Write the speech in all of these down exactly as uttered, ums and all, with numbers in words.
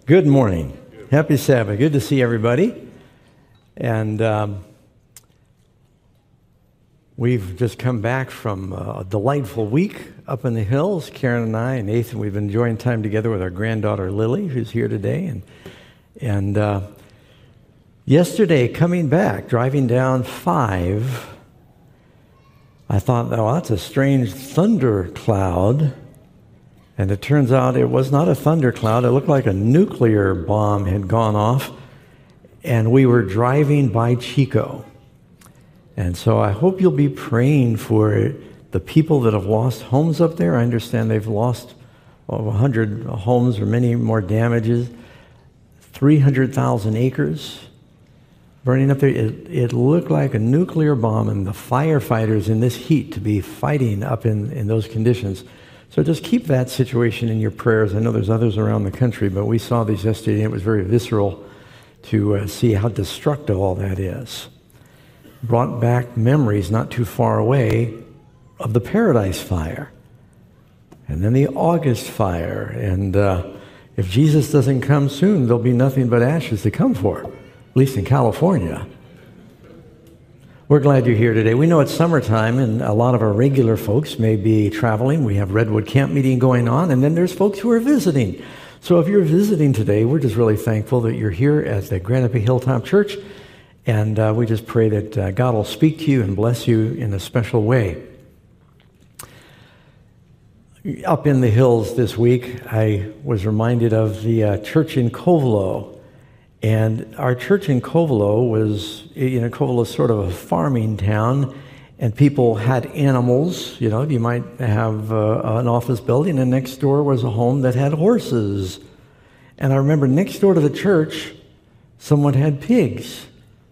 Good morning. Happy Sabbath. Good to see everybody. And um, we've just come back from a delightful week up in the hills. Karen and I and Nathan, we've been enjoying time together with our granddaughter Lily, who's here today. And and uh, yesterday, coming back, driving down five, I thought, oh, that's a strange thunder cloud. And it turns out it was not a thundercloud. It looked like a nuclear bomb had gone off. And we were driving by Chico. And so I hope you'll be praying for the people that have lost homes up there. I understand they've lost over one hundred homes or many more damages. three hundred thousand acres burning up there. It, it looked like a nuclear bomb, and the firefighters in this heat to be fighting up in, in those conditions. So just keep that situation in your prayers. I know there's others around the country, but we saw these yesterday, and it was very visceral to uh, see how destructive all that is. Brought back memories not too far away of the Paradise Fire, and then the August Fire. And uh, if Jesus doesn't come soon, there'll be nothing but ashes to come for, at least in California. We're glad you're here today. We know it's summertime, and a lot of our regular folks may be traveling. We have Redwood Camp Meeting going on, and then there's folks who are visiting. So if you're visiting today, we're just really thankful that you're here at the Granite Peak Hilltop Church, and uh, we just pray that uh, God will speak to you and bless you in a special way. Up in the hills this week, I was reminded of the uh, church in Covelo. And our church in Covelo was, you know, Covelo is sort of a farming town, and people had animals. You know, you might have uh, an office building, and next door was a home that had horses. And I remember next door to the church, someone had pigs.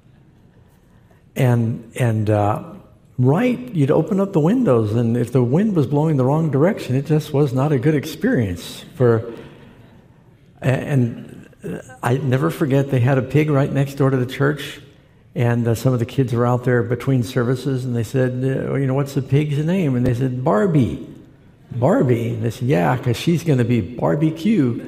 And and uh, right, you'd open up the windows, and if the wind was blowing the wrong direction, it just was not a good experience for. And I never forget, they had a pig right next door to the church, and uh, some of the kids were out there between services, and they said, uh, you know, what's the pig's name? And they said, Barbie. Barbie? And they said, yeah, because she's going to be barbecue.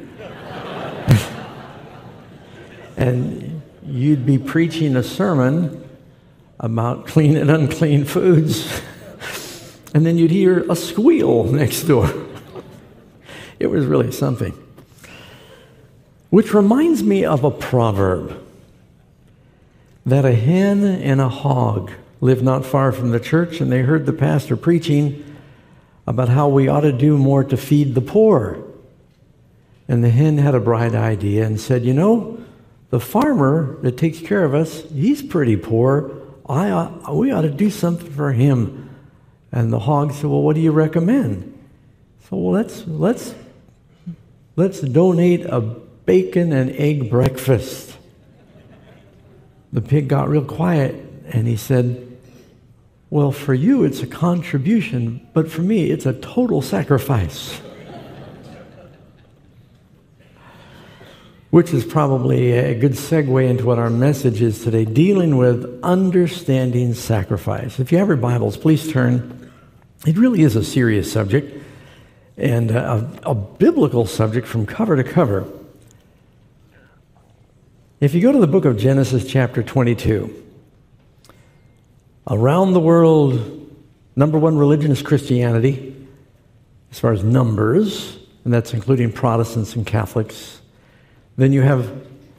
And you'd be preaching a sermon about clean and unclean foods, and then you'd hear a squeal next door. It was really something. Which reminds me of a proverb, that a hen and a hog lived not far from the church, and they heard the pastor preaching about how we ought to do more to feed the poor. And the hen had a bright idea and said, you know, the farmer that takes care of us, he's pretty poor. I ought, we ought to do something for him. And the hog said, well, what do you recommend? So, well, let's let's let's donate a bacon and egg breakfast. The pig got real quiet, and he said, well, for you it's a contribution, but for me it's a total sacrifice. Which is probably a good segue into what our message is today, dealing with understanding sacrifice. If you have your Bibles, please turn. It really is a serious subject, and a, a biblical subject from cover to cover. If you go to the book of Genesis chapter twenty-two, around the world, number one religion is Christianity, as far as numbers, and that's including Protestants and Catholics. Then you have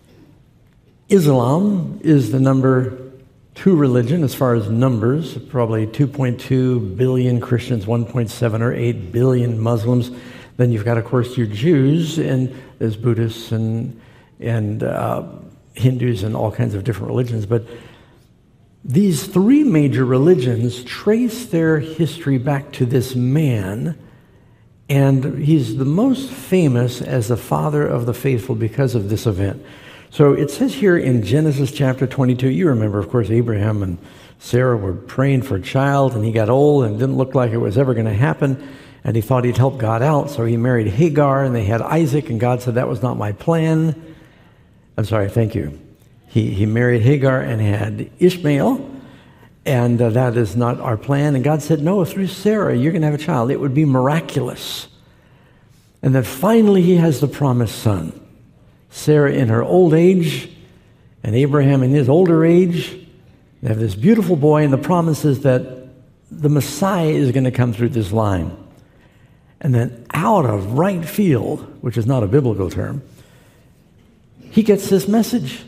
Islam is the number two religion as far as numbers, probably two point two billion Christians, one point seven or eight billion Muslims. Then you've got, of course, your Jews, and there's Buddhists and and uh, Hindus and all kinds of different religions. But these three major religions trace their history back to this man, and he's the most famous as the father of the faithful because of this event. So it says here in Genesis chapter twenty-two, you remember, of course, Abraham and Sarah were praying for a child, and he got old and didn't look like it was ever going to happen, and he thought he'd help God out, so he married Hagar, and they had Isaac, and God said, that was not my plan. I'm sorry, thank you. He he married Hagar and had Ishmael, and uh, that is not our plan. And God said, no, through Sarah, you're going to have a child. It would be miraculous. And then finally he has the promised son. Sarah in her old age, and Abraham in his older age. They have this beautiful boy, and the promise is that the Messiah is going to come through this line. And then out of right field, which is not a biblical term, he gets this message.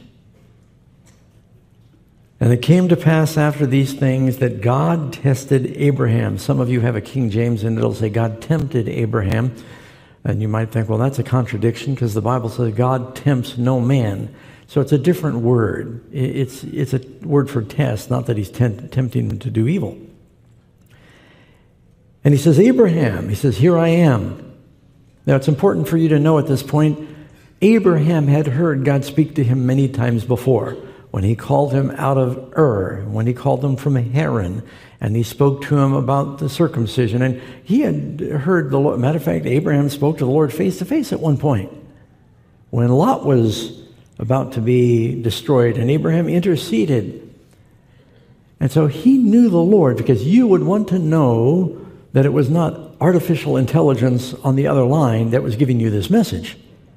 And it came to pass after these things that God tested Abraham. Some of you have a King James, and it'll say God tempted Abraham. And you might think, well, that's a contradiction, because the Bible says God tempts no man. So it's a different word. It's, it's a word for test, not that he's tempt, tempting him to do evil. And he says, Abraham, he says, here I am. Now, it's important for you to know at this point, Abraham had heard God speak to him many times before, when he called him out of Ur, when he called him from Haran, and he spoke to him about the circumcision. And he had heard the Lord. Matter of fact, Abraham spoke to the Lord face to face at one point, when Lot was about to be destroyed, and Abraham interceded. And so he knew the Lord, because you would want to know that it was not artificial intelligence on the other line that was giving you this message.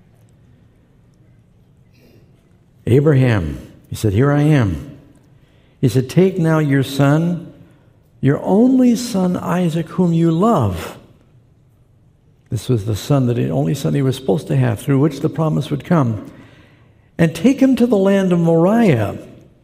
Abraham, he said, here I am. He said, take now your son, your only son Isaac, whom you love. This was the son, that the only son he was supposed to have, through which the promise would come. And take him to the land of Moriah.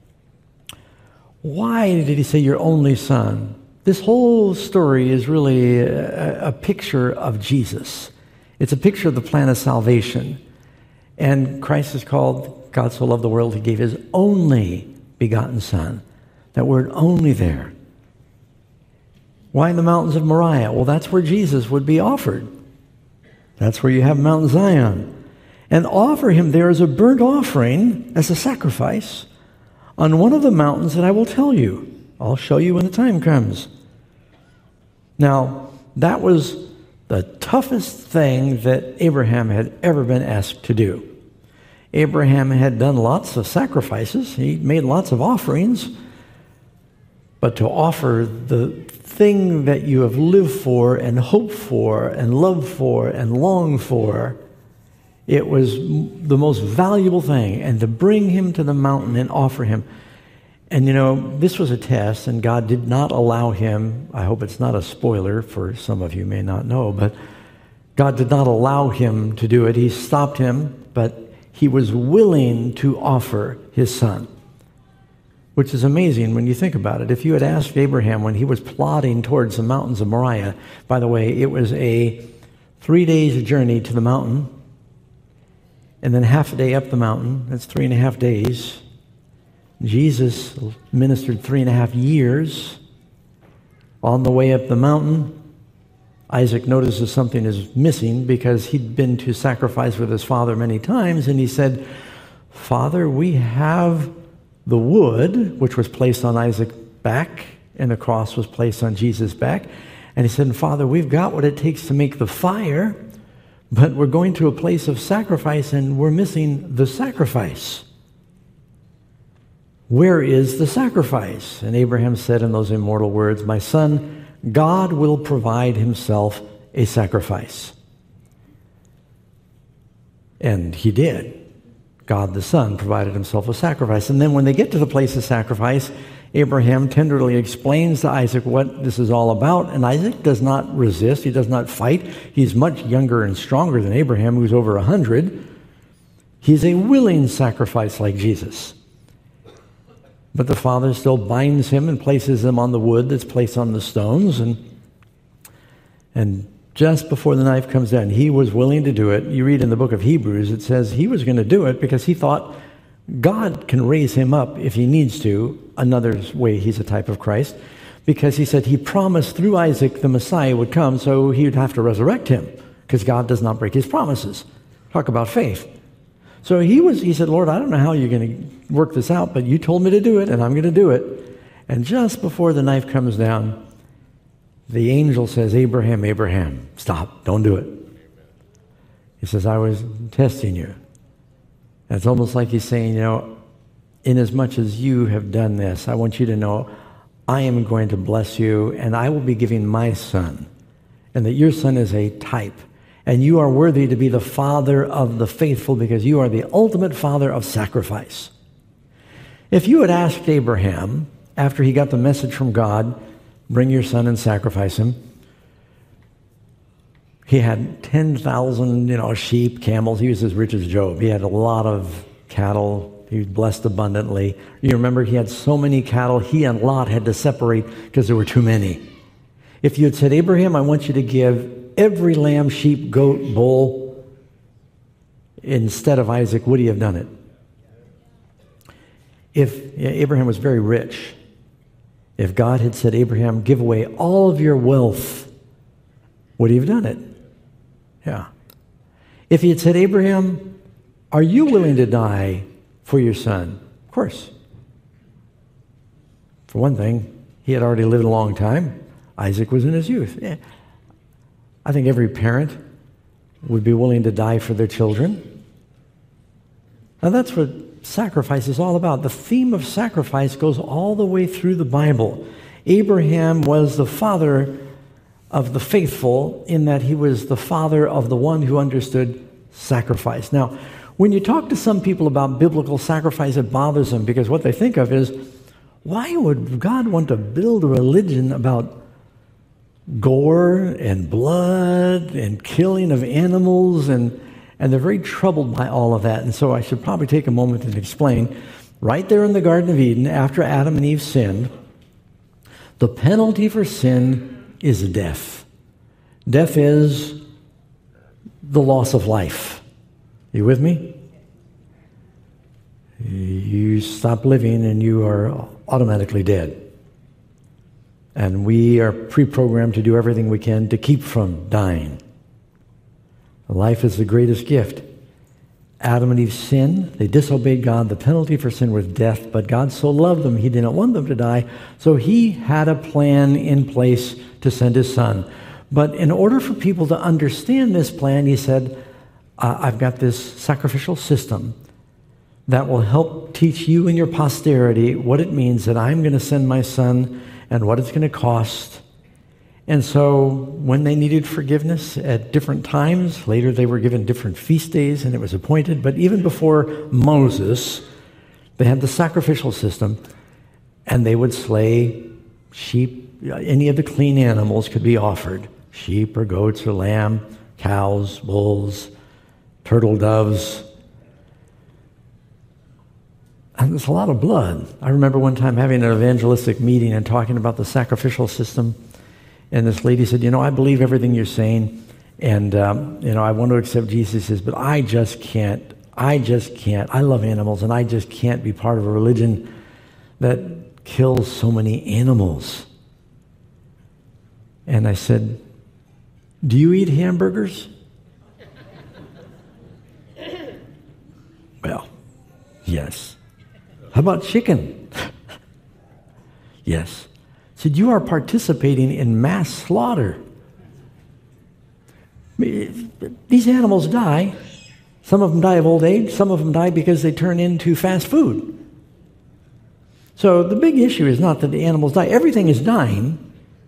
Why did he say your only son? This whole story is really a, a picture of Jesus. It's a picture of the plan of salvation. And Christ is called, God so loved the world, he gave his only begotten son. That word only there. Why in the mountains of Moriah? Well, that's where Jesus would be offered. That's where you have Mount Zion. And offer him there as a burnt offering, as a sacrifice, on one of the mountains that I will tell you. I'll show you when the time comes. Now, that was the toughest thing that Abraham had ever been asked to do. Abraham had done lots of sacrifices. He made lots of offerings. But to offer the thing that you have lived for and hoped for and loved for and longed for, it was the most valuable thing. And to bring him to the mountain and offer him. And you know, this was a test, and God did not allow him, I hope it's not a spoiler for some of you may not know, but God did not allow him to do it. He stopped him, but he was willing to offer his son, which is amazing when you think about it. If you had asked Abraham when he was plodding towards the mountains of Moriah, by the way, it was a three days journey to the mountain, and then half a day up the mountain. That's three and a half days. Jesus ministered three and a half years. On the way up the mountain, Isaac notices something is missing, because he'd been to sacrifice with his father many times, and he said, Father, we have the wood, which was placed on Isaac's back, and the cross was placed on Jesus' back. And he said, Father, we've got what it takes to make the fire, but we're going to a place of sacrifice, and we're missing the sacrifice. Where is the sacrifice? And Abraham said in those immortal words, my son, God will provide himself a sacrifice. And he did. God the Son provided himself a sacrifice. And then when they get to the place of sacrifice, Abraham tenderly explains to Isaac what this is all about. And Isaac does not resist. He does not fight. He's much younger and stronger than Abraham, who's over a hundred. He's a willing sacrifice like Jesus. But the father still binds him and places him on the wood that's placed on the stones. And, and just before the knife comes down, he was willing to do it. You read in the book of Hebrews, it says he was going to do it because he thought God can raise him up if he needs to. Another way he's a type of Christ. Because he said he promised through Isaac the Messiah would come, so he would have to resurrect him. Because God does not break his promises. Talk about faith. So he was. He said, Lord, I don't know how you're going to work this out, but you told me to do it, and I'm going to do it. And just before the knife comes down, the angel says, Abraham, Abraham, stop, don't do it. He says, I was testing you. And it's almost like he's saying, you know, inasmuch as you have done this, I want you to know I am going to bless you, and I will be giving my son, and that your son is a type. And you are worthy to be the father of the faithful because you are the ultimate father of sacrifice. If you had asked Abraham, after he got the message from God, bring your son and sacrifice him, he had ten thousand, you know, sheep, camels. He was as rich as Job. He had a lot of cattle. He was blessed abundantly. You remember he had so many cattle, he and Lot had to separate because there were too many. If you had said, Abraham, I want you to give every lamb, sheep, goat, bull instead of Isaac, would he have done it? If yeah, Abraham was very rich, if God had said, Abraham, give away all of your wealth, would he have done it? Yeah. If he had said, Abraham, are you willing to die for your son? Of course. For one thing, he had already lived a long time. Isaac was in his youth. Yeah. I think every parent would be willing to die for their children. Now that's what sacrifice is all about. The theme of sacrifice goes all the way through the Bible. Abraham was the father of the faithful in that he was the father of the one who understood sacrifice. Now, when you talk to some people about biblical sacrifice, it bothers them because what they think of is, why would God want to build a religion about gore and blood and killing of animals? And, and they're very troubled by all of that. And so I should probably take a moment and explain. Right there in the Garden of Eden, after Adam and Eve sinned, the penalty for sin is death. Death is the loss of life. You with me? You stop living and you are automatically dead. And we are pre-programmed to do everything we can to keep from dying. Life is the greatest gift. Adam and Eve sinned. They disobeyed God. The penalty for sin was death. But God so loved them, he didn't want them to die. So he had a plan in place to send his son. But in order for people to understand this plan, he said, I've got this sacrificial system that will help teach you and your posterity what it means that I'm going to send my son and what it's going to cost. And so when they needed forgiveness at different times, later they were given different feast days and it was appointed. But even before Moses, they had the sacrificial system and they would slay sheep. Any of the clean animals could be offered. Sheep or goats or lamb, cows, bulls, turtle doves. And there's a lot of blood. I remember one time having an evangelistic meeting and talking about the sacrificial system. And this lady said, you know, I believe everything you're saying. And, um, you know, I want to accept Jesus. He says, but I just can't. I just can't. I love animals, and I just can't be part of a religion that kills so many animals. And I said, do you eat hamburgers? Well, yes. How about chicken? Yes. I said, you are participating in mass slaughter. These animals die. Some of them die of old age. Some of them die because they turn into fast food. So the big issue is not that the animals die. Everything is dying.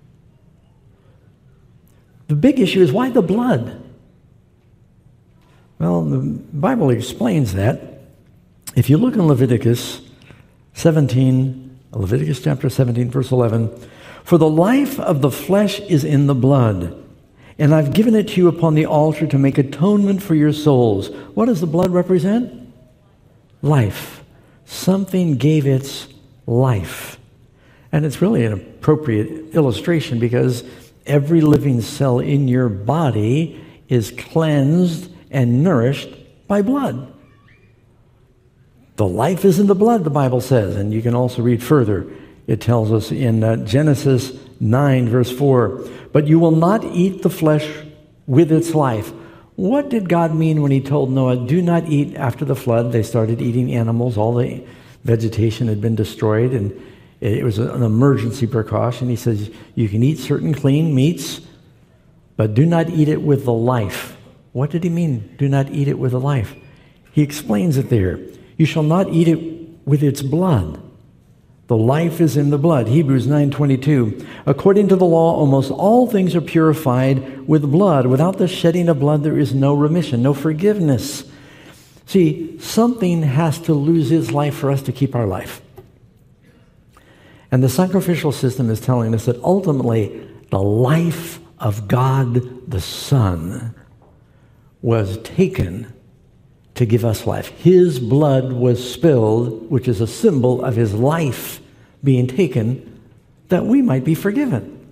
The big issue is why the blood? Well, the Bible explains that. If you look in Leviticus seventeen, Leviticus chapter seventeen, verse eleven, for the life of the flesh is in the blood, and I've given it to you upon the altar to make atonement for your souls. What does the blood represent? Life. Something gave its life. And it's really an appropriate illustration because every living cell in your body is cleansed and nourished by blood. The life is in the blood, the Bible says. And you can also read further. It tells us in uh, Genesis nine, verse four, but you will not eat the flesh with its life. What did God mean when he told Noah, do not eat after the flood? They started eating animals. All the vegetation had been destroyed, and it was an emergency precaution. He says, you can eat certain clean meats, but do not eat it with the life. What did he mean, do not eat it with the life? He explains it there. You shall not eat it with its blood. The life is in the blood. Hebrews nine twenty-two. According to the law, almost all things are purified with blood. Without the shedding of blood, there is no remission, no forgiveness. See, something has to lose its life for us to keep our life. And the sacrificial system is telling us that ultimately the life of God the Son was taken to give us life. His blood was spilled, which is a symbol of his life being taken, that we might be forgiven.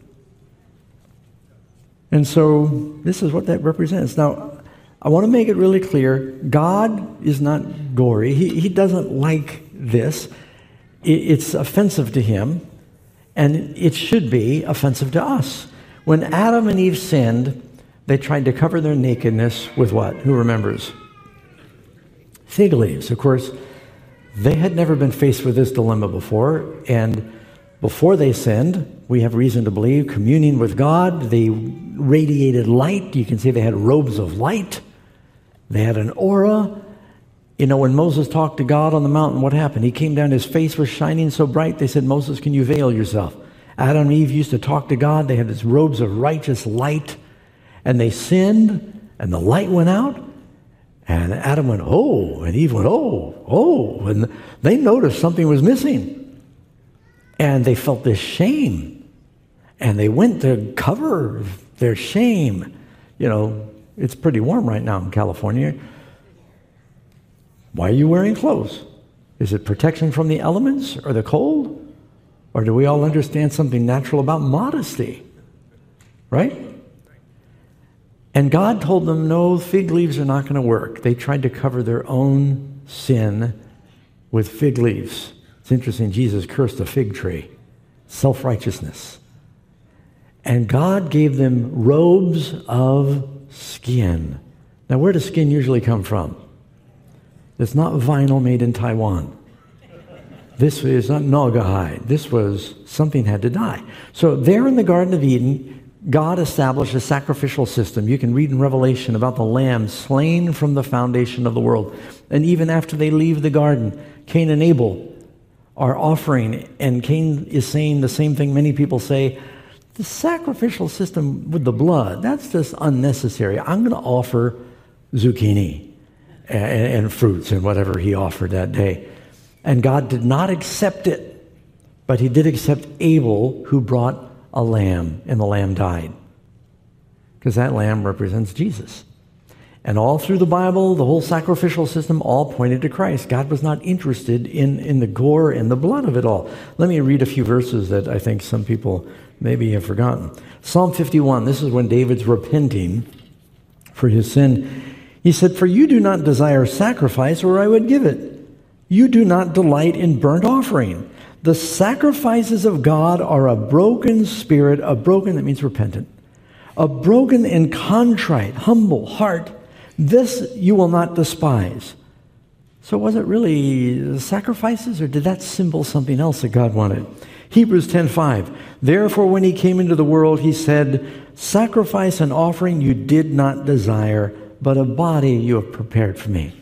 And so this is what that represents. Now, I want to make it really clear, God is not gory. He, he doesn't like this. It, it's offensive to him, and it should be offensive to us. When Adam and Eve sinned, they tried to cover their nakedness with what? Who remembers? Fig leaves. Of course, they had never been faced with this dilemma before, and before they sinned, we have reason to believe, communing with God, they radiated light. You can see they had robes of light. They had an aura. You know, when Moses talked to God on the mountain, what happened? He came down, his face was shining so bright, they said, Moses, can you veil yourself? Adam and Eve used to talk to God. They had these robes of righteous light, and they sinned, and the light went out. And Adam went, oh, and Eve went, oh, oh. And they noticed something was missing. And they felt this shame. And they went to cover their shame. You know, it's pretty warm right now in California. Why are you wearing clothes? Is it protection from the elements or the cold? Or do we all understand something natural about modesty? Right? And God told them, no, fig leaves are not going to work. They tried to cover their own sin with fig leaves. It's interesting, Jesus cursed a fig tree. Self-righteousness. And God gave them robes of skin. Now, where does skin usually come from? It's not vinyl made in Taiwan. This is not Naugahyde. This was, something had to die. So there in the Garden of Eden, God established a sacrificial system. You can read in Revelation about the lamb slain from the foundation of the world. And even after they leave the garden, Cain and Abel are offering, and Cain is saying the same thing many people say, the sacrificial system with the blood, that's just unnecessary. I'm going to offer zucchini and, and fruits and whatever he offered that day. And God did not accept it, but he did accept Abel, who brought a lamb, and the lamb died. Because that lamb represents Jesus. And all through the Bible, the whole sacrificial system all pointed to Christ. God was not interested in, in the gore and the blood of it all. Let me read a few verses that I think some people maybe have forgotten. Psalm fifty-one, this is when David's repenting for his sin. He said, for you do not desire sacrifice, or I would give it. You do not delight in burnt offering. The sacrifices of God are a broken spirit, a broken, that means repentant, a broken and contrite, humble heart. This you will not despise. So was it really sacrifices, or did that symbol something else that God wanted? Hebrews ten five. Therefore, when he came into the world, he said, sacrifice and offering you did not desire, but a body you have prepared for me.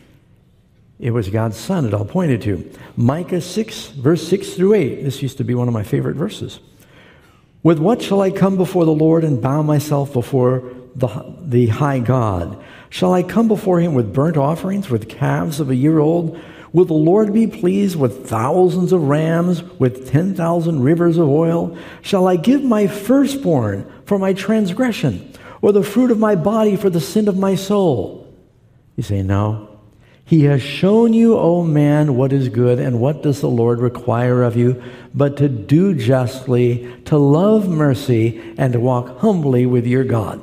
It was God's Son it all pointed to. Micah six, verse six through eight. This used to be one of my favorite verses. With what shall I come before the Lord and bow myself before the, the high God? Shall I come before him with burnt offerings, with calves of a year old? Will the Lord be pleased with thousands of rams, with ten thousand rivers of oil? Shall I give my firstborn for my transgression, or the fruit of my body for the sin of my soul? You say, no. He has shown you, O man, what is good, and what does the Lord require of you, but to do justly, to love mercy, and to walk humbly with your God.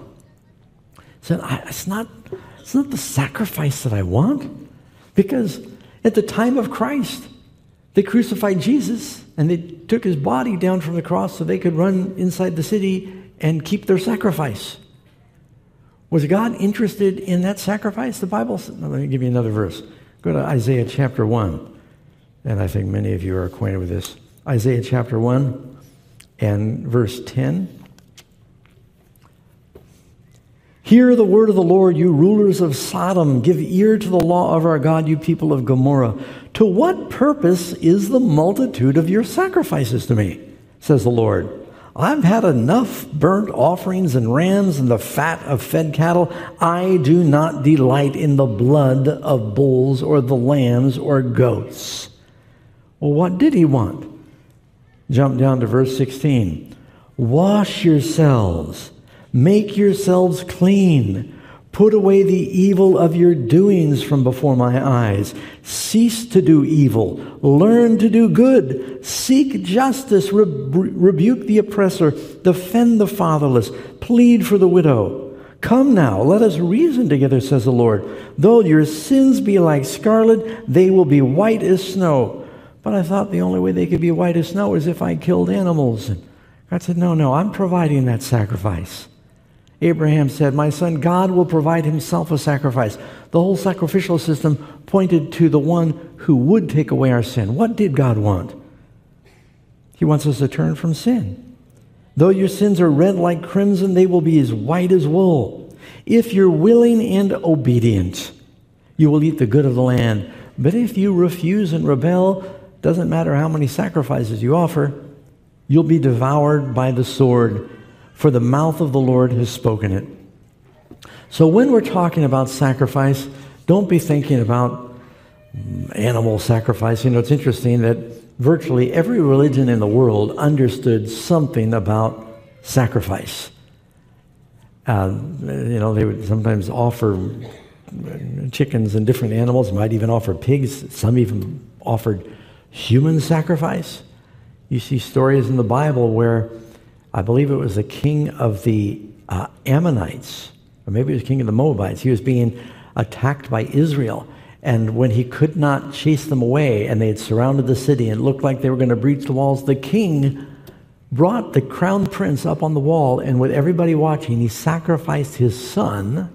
So it's not, it's not the sacrifice that I want, because at the time of Christ, they crucified Jesus, and they took his body down from the cross so they could run inside the city and keep their sacrifice. Was God interested in that sacrifice? The Bible, let me give you another verse. Go to Isaiah chapter one. And I think many of you are acquainted with this. Isaiah chapter one and verse ten. Hear the word of the Lord, you rulers of Sodom. Give ear to the law of our God, you people of Gomorrah. To what purpose is the multitude of your sacrifices to me, says the Lord? I've had enough burnt offerings and rams and the fat of fed cattle. I do not delight in the blood of bulls or the lambs or goats. Well, what did he want? Jump down to verse sixteen. Wash yourselves. Make yourselves clean. Put away the evil of your doings from before my eyes. Cease to do evil. Learn to do good. Seek justice. Re- rebuke the oppressor. Defend the fatherless. Plead for the widow. Come now, let us reason together, says the Lord. Though your sins be like scarlet, they will be white as snow. But I thought the only way they could be white as snow is if I killed animals. And God said, no, no, I'm providing that sacrifice. Abraham said, my son, God will provide himself a sacrifice. The whole sacrificial system pointed to the one who would take away our sin. What did God want? He wants us to turn from sin. Though your sins are red like crimson, they will be as white as wool. If you're willing and obedient, you will eat the good of the land. But if you refuse and rebel, doesn't matter how many sacrifices you offer, you'll be devoured by the sword. For the mouth of the Lord has spoken it. So when we're talking about sacrifice, don't be thinking about animal sacrifice. You know, it's interesting that virtually every religion in the world understood something about sacrifice. Uh, you know, they would sometimes offer chickens and different animals, might even offer pigs. Some even offered human sacrifice. You see stories in the Bible where I believe it was the king of the uh, Ammonites, or maybe it was king of the Moabites. He was being attacked by Israel. And when he could not chase them away, and they had surrounded the city, and it looked like they were going to breach the walls, the king brought the crown prince up on the wall, and with everybody watching, he sacrificed his son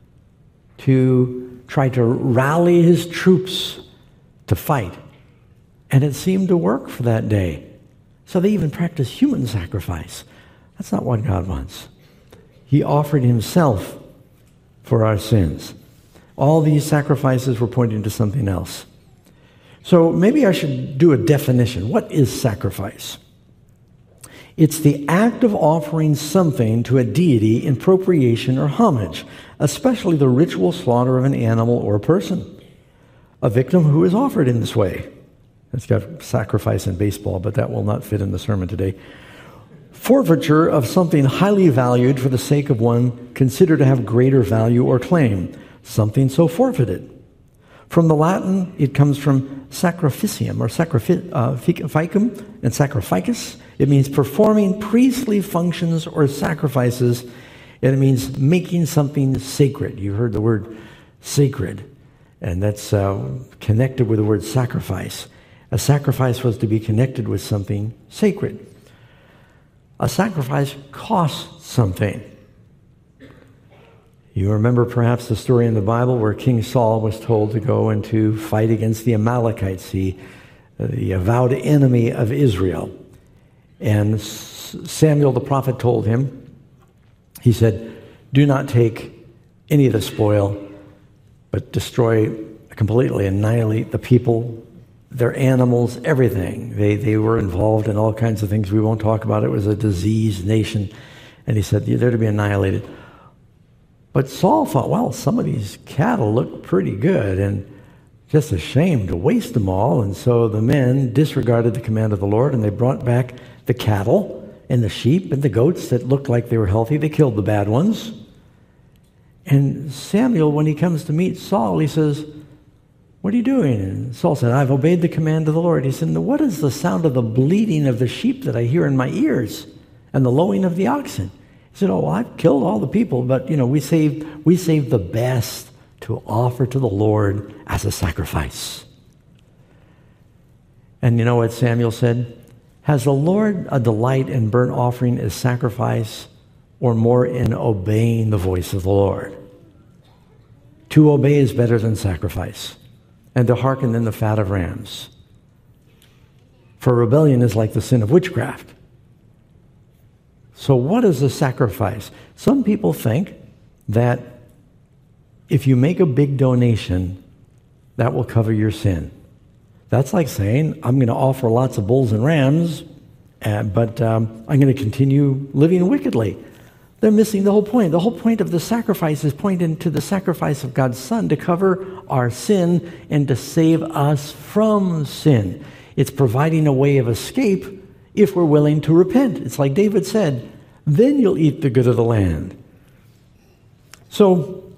to try to rally his troops to fight. And it seemed to work for that day. So they even practiced human sacrifice. That's not what God wants. He offered himself for our sins. All these sacrifices were pointing to something else. So maybe I should do a definition. What is sacrifice? It's the act of offering something to a deity in propitiation or homage, especially the ritual slaughter of an animal or a person. A victim who is offered in this way. It's got sacrifice in baseball, but that will not fit in the sermon today. Forfeiture of something highly valued for the sake of one considered to have greater value or claim. Something so forfeited. From the Latin, it comes from sacrificium or sacrificum uh, and sacrificus. It means performing priestly functions or sacrifices, and it means making something sacred. You heard the word sacred, and that's uh, connected with the word sacrifice. A sacrifice was to be connected with something sacred. A sacrifice costs something. You remember perhaps the story in the Bible where King Saul was told to go and to fight against the Amalekites, the, the avowed enemy of Israel. And Samuel the prophet told him, he said, do not take any of the spoil, but destroy, completely annihilate the people, their animals, everything. They they were involved in all kinds of things we won't talk about. It was a diseased nation. And he said, they're to be annihilated. But Saul thought, well, some of these cattle look pretty good, and just a shame to waste them all. And so the men disregarded the command of the Lord, and they brought back the cattle and the sheep and the goats that looked like they were healthy. They killed the bad ones. And Samuel, when he comes to meet Saul, he says, what are you doing? And Saul said, I've obeyed the command of the Lord. He said, what is the sound of the bleating of the sheep that I hear in my ears and the lowing of the oxen? He said, oh, well, I've killed all the people, but, you know, we saved, we saved the best to offer to the Lord as a sacrifice. And you know what Samuel said? Has the Lord a delight in burnt offering as sacrifice, or more in obeying the voice of the Lord? To obey is better than sacrifice, and to hearken than the fat of rams. For rebellion is like the sin of witchcraft. So what is a sacrifice? Some people think that if you make a big donation, that will cover your sin. That's like saying, I'm going to offer lots of bulls and rams, uh, but um, I'm going to continue living wickedly. They're missing the whole point. The whole point of the sacrifice is pointing to the sacrifice of God's Son to cover our sin and to save us from sin. It's providing a way of escape if we're willing to repent. It's like David said, then you'll eat the good of the land. So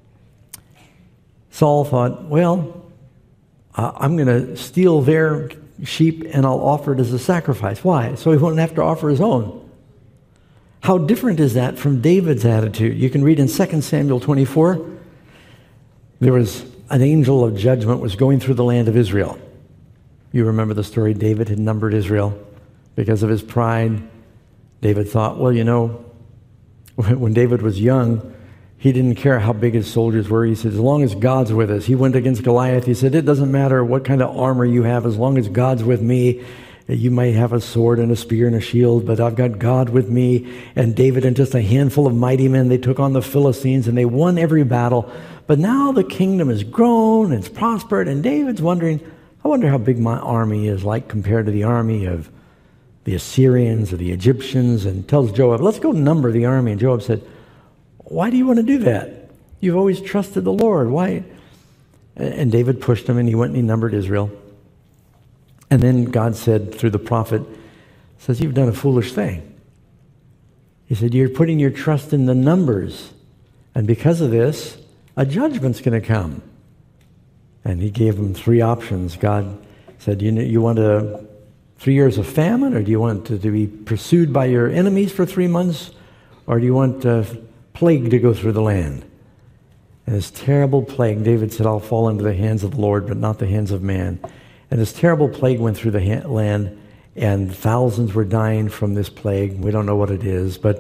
Saul thought, well, uh, I'm going to steal their sheep and I'll offer it as a sacrifice. Why? So he won't have to offer his own. How different is that from David's attitude? You can read in Second Samuel twenty-four, there was an angel of judgment was going through the land of Israel. You remember the story, David had numbered Israel. Because of his pride, David thought, well, you know, when David was young, he didn't care how big his soldiers were. He said, as long as God's with us. He went against Goliath. He said, it doesn't matter what kind of armor you have, as long as God's with me. You might have a sword and a spear and a shield, but I've got God with me. And David and just a handful of mighty men, they took on the Philistines and they won every battle. But now the kingdom has grown, it's prospered, and David's wondering, I wonder how big my army is like compared to the army of the Assyrians or the Egyptians, and tells Joab, let's go number the army. And Joab said, why do you want to do that? You've always trusted the Lord. Why? And David pushed him and he went and he numbered Israel. And then God said through the prophet, says, you've done a foolish thing. He said, you're putting your trust in the numbers. And because of this, a judgment's going to come. And he gave him three options. God said, you, you want a, three years of famine, or do you want to, to be pursued by your enemies for three months? Or do you want a plague to go through the land? And this terrible plague, David said, I'll fall into the hands of the Lord, but not the hands of man. And this terrible plague went through the ha- land, and thousands were dying from this plague. We don't know what it is, but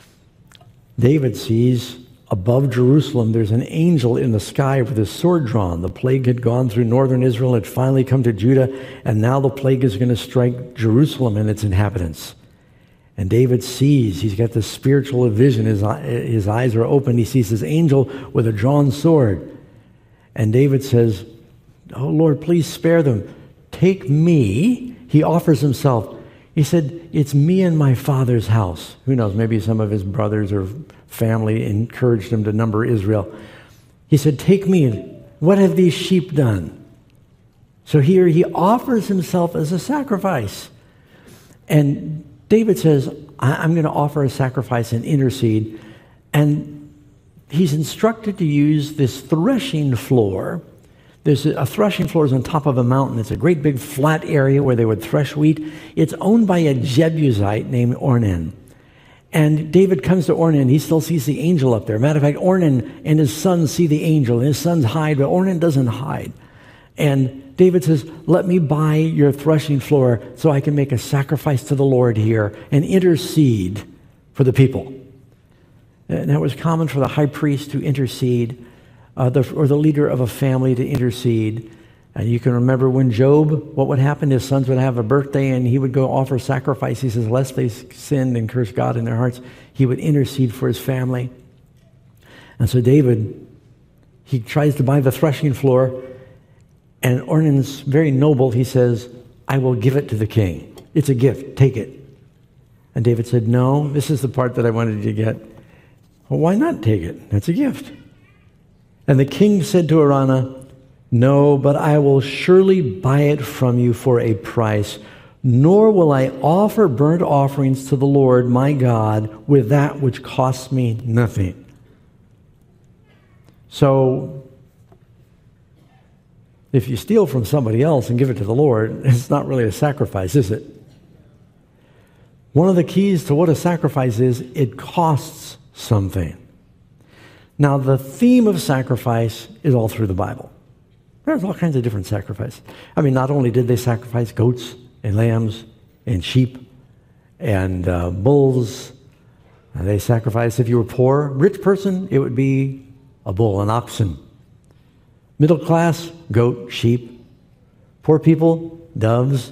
David sees above Jerusalem, there's an angel in the sky with his sword drawn. The plague had gone through northern Israel, it had finally come to Judah, and now the plague is going to strike Jerusalem and its inhabitants. And David sees, he's got this spiritual vision, his, his eyes are open, he sees this angel with a drawn sword. And David says, oh Lord, please spare them. Take me. He offers himself. He said, it's me and my father's house. Who knows, maybe some of his brothers or family encouraged him to number Israel. He said, take me. What have these sheep done? So here he offers himself as a sacrifice. And David says, I'm going to offer a sacrifice and intercede. And he's instructed to use this threshing floor. There's a, a threshing floor is on top of a mountain. It's a great big flat area where they would thresh wheat. It's owned by a Jebusite named Ornan. And David comes to Ornan. He still sees the angel up there. Matter of fact, Ornan and his sons see the angel, and his sons hide, but Ornan doesn't hide. And David says, let me buy your threshing floor so I can make a sacrifice to the Lord here and intercede for the people. And that was common for the high priest to intercede, uh, the, or the leader of a family to intercede. And you can remember when Job, what would happen? His sons would have a birthday and he would go offer sacrifice. He says, lest they sinned and cursed God in their hearts, he would intercede for his family. And so David, he tries to buy the threshing floor, and Ornan's very noble. He says, I will give it to the king. It's a gift. Take it. And David said, no, this is the part that I wanted you to get. Well, why not take it? That's a gift. And the king said to Araunah, no, but I will surely buy it from you for a price, nor will I offer burnt offerings to the Lord my God with that which costs me nothing. So, if you steal from somebody else and give it to the Lord, it's not really a sacrifice, is it? One of the keys to what a sacrifice is, it costs something. Now, the theme of sacrifice is all through the Bible. There's all kinds of different sacrifices. I mean, not only did they sacrifice goats and lambs and sheep and uh, bulls, they sacrificed, if you were poor, rich person, it would be a bull, an oxen. Middle class, goat, sheep. Poor people, doves.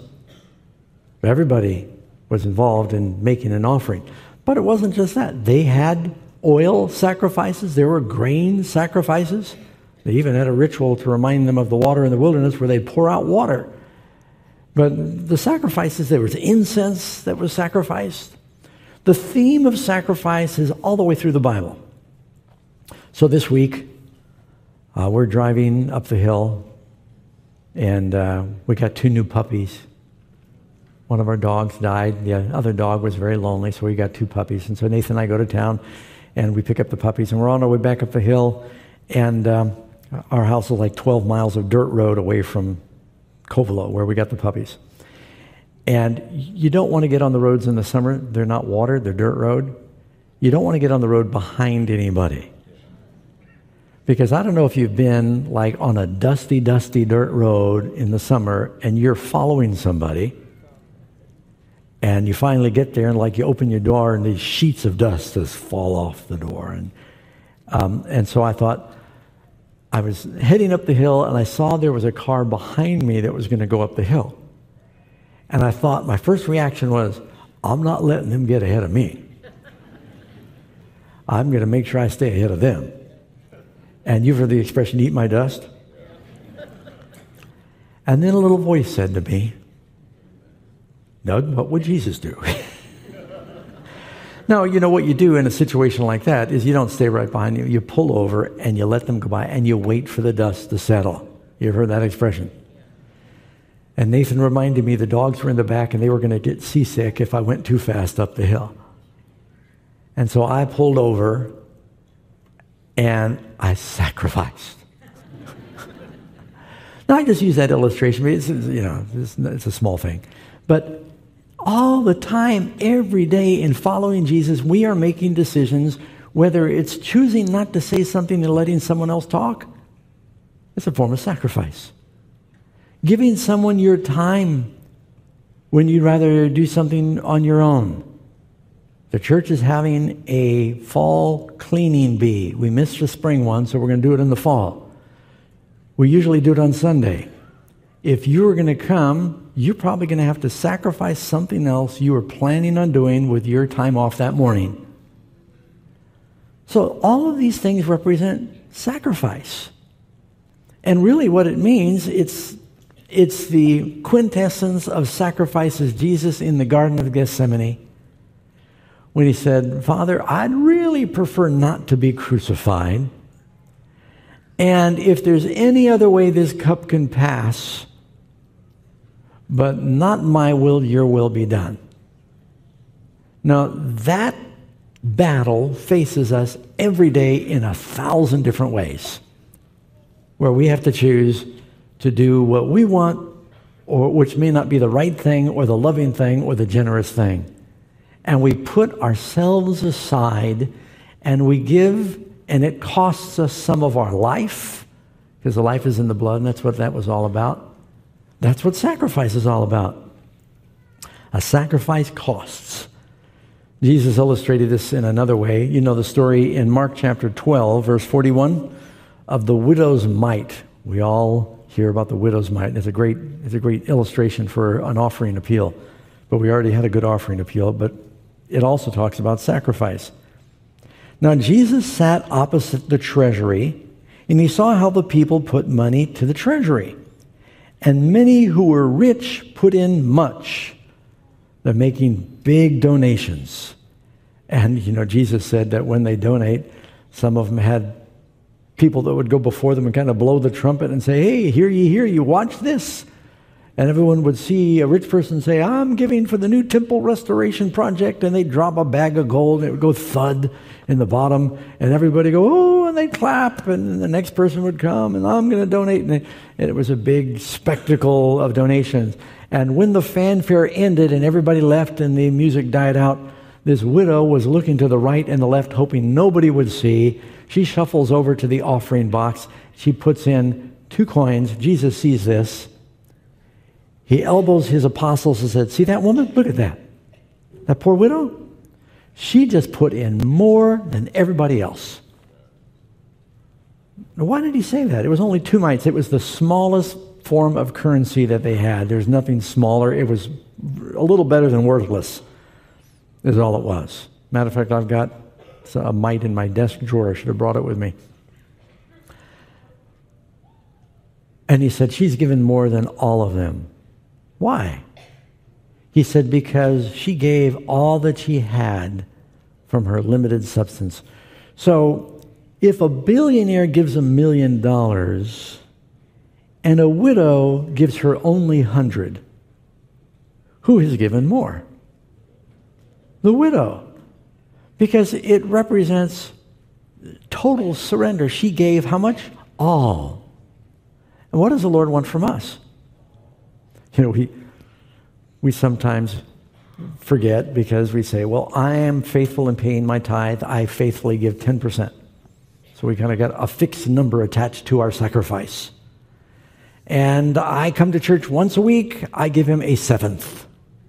Everybody was involved in making an offering. But it wasn't just that. They had oil sacrifices. There were grain sacrifices. They even had a ritual to remind them of the water in the wilderness where they'd pour out water. But the sacrifices, there was incense that was sacrificed. The theme of sacrifice is all the way through the Bible. So this week, uh, we're driving up the hill, and uh, we got two new puppies. One of our dogs died. The other dog was very lonely, so we got two puppies. And so Nathan and I go to town, and we pick up the puppies, and we're on our way back up the hill, and um, our house is like twelve miles of dirt road away from Covelo, where we got the puppies. And you don't want to get on the roads in the summer. They're not watered, they're dirt road. You don't want to get on the road behind anybody. Because I don't know if you've been like on a dusty, dusty dirt road in the summer and you're following somebody, and you finally get there and like you open your door and these sheets of dust just fall off the door. And, um, and so I thought, I was heading up the hill and I saw there was a car behind me that was going to go up the hill. And I thought, my first reaction was, I'm not letting them get ahead of me. I'm going to make sure I stay ahead of them. And you've heard the expression, eat my dust? And then a little voice said to me, Doug, what would Jesus do? Now, you know what you do in a situation like that is you don't stay right behind you. You pull over and you let them go by and you wait for the dust to settle. You've heard that expression? And Nathan reminded me the dogs were in the back and they were going to get seasick if I went too fast up the hill. And so I pulled over and I sacrificed. Now, I just use that illustration. It's, you know, it's, it's a small thing. But all the time, every day in following Jesus, we are making decisions, whether it's choosing not to say something and letting someone else talk. It's a form of sacrifice. Giving someone your time when you'd rather do something on your own. The church is having a fall cleaning bee. We missed the spring one, so we're going to do it in the fall. We usually do it on Sunday. If you were going to come, you're probably going to have to sacrifice something else you were planning on doing with your time off that morning. So all of these things represent sacrifice. And really what it means, it's it's the quintessence of sacrifices Jesus in the Garden of Gethsemane when he said, Father, I'd really prefer not to be crucified. And if there's any other way this cup can pass, but not my will, your will be done. Now, that battle faces us every day in a thousand different ways, where we have to choose to do what we want, or which may not be the right thing, or the loving thing, or the generous thing. And we put ourselves aside, and we give, and it costs us some of our life, because the life is in the blood, and that's what that was all about. That's what sacrifice is all about. A sacrifice costs. Jesus illustrated this in another way. You know the story in Mark chapter twelve, verse forty-one, of the widow's mite. We all hear about the widow's mite. It's a great, it's a great illustration for an offering appeal. But we already had a good offering appeal, but it also talks about sacrifice. Now, Jesus sat opposite the treasury, and he saw how the people put money to the treasury. And many who were rich put in much. They're making big donations. And, you know, Jesus said that when they donate, some of them had people that would go before them and kind of blow the trumpet and say, hey, hear ye, hear ye, watch this. And everyone would see a rich person say, I'm giving for the new temple restoration project. And they'd drop a bag of gold and it would go thud in the bottom. And everybody go, oh, and they'd clap. And the next person would come and I'm going to donate. And it was a big spectacle of donations. And when the fanfare ended and everybody left and the music died out, this widow was looking to the right and the left, hoping nobody would see. She shuffles over to the offering box. She puts in two coins. Jesus sees this. He elbows his apostles and said, see that woman? Look at that. That poor widow? She just put in more than everybody else. Now, why did he say that? It was only two mites. It was the smallest form of currency that they had. There's nothing smaller. It was a little better than worthless, is all it was. Matter of fact, I've got It's a mite in my desk drawer. I should have brought it with me. And he said, she's given more than all of them. Why? He said, because she gave all that she had from her limited substance. So if a billionaire gives a million dollars and a widow gives her only hundred, who has given more? The widow. Because it represents total surrender. She gave how much? All. And what does the Lord want from us? You know, we, we sometimes forget because we say, well, I am faithful in paying my tithe. I faithfully give ten percent. So we kind of got a fixed number attached to our sacrifice. And I come to church once a week. I give him a seventh.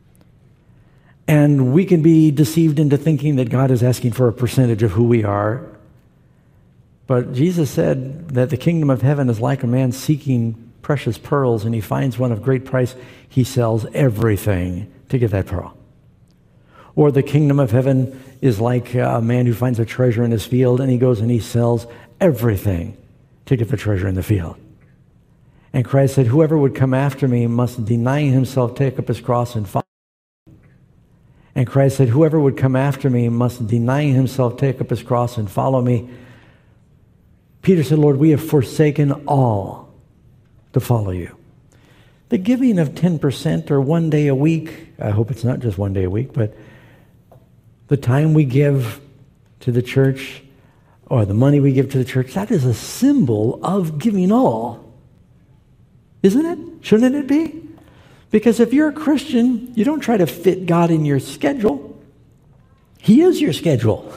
And we can be deceived into thinking that God is asking for a percentage of who we are. But Jesus said that the kingdom of heaven is like a man seeking precious pearls, and he finds one of great price. He sells everything to get that pearl. Or the kingdom of heaven is like a man who finds a treasure in his field, and he goes and he sells everything to get the treasure in the field. And Christ said, whoever would come after me must deny himself, take up his cross, and follow. And Christ said, whoever would come after me must deny himself, take up his cross, and follow me. Peter said, Lord, we have forsaken all to follow you. The giving of ten percent or one day a week, I hope it's not just one day a week, but the time we give to the church or the money we give to the church, that is a symbol of giving all. Isn't it? Shouldn't it be? Because if you're a Christian, you don't try to fit God in your schedule. He is your schedule.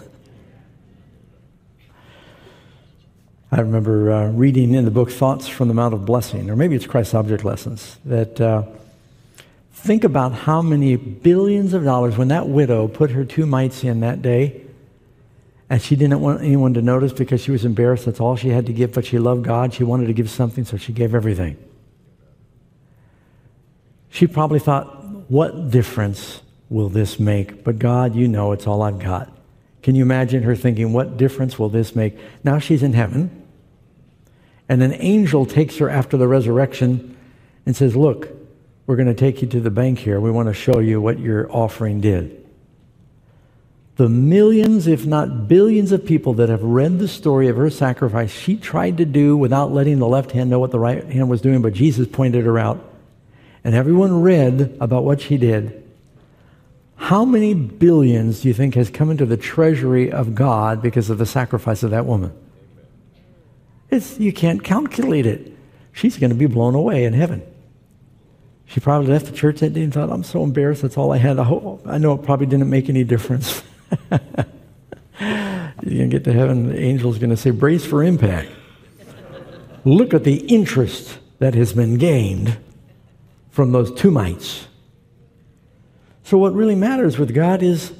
I remember uh, reading in the book Thoughts from the Mount of Blessing, or maybe it's Christ's Object Lessons, that uh, think about how many billions of dollars when that widow put her two mites in that day, and she didn't want anyone to notice because she was embarrassed. That's all she had to give, but she loved God. She wanted to give something, so she gave everything. She probably thought, what difference will this make? But God, you know it's all I've got. Can you imagine her thinking, what difference will this make? Now she's in heaven, and an angel takes her after the resurrection and says, look, we're going to take you to the bank here. We want to show you what your offering did. The millions, if not billions of people that have read the story of her sacrifice, she tried to do without letting the left hand know what the right hand was doing, but Jesus pointed her out. And everyone read about what she did. How many billions do you think has come into the treasury of God because of the sacrifice of that woman? It's, you can't calculate it. She's going to be blown away in heaven. She probably left the church that day and thought, I'm so embarrassed, that's all I had. I, hope, I know it probably didn't make any difference. You're going to get to heaven, the angel's going to say, brace for impact. Look at the interest that has been gained from those two mites. So what really matters with God is,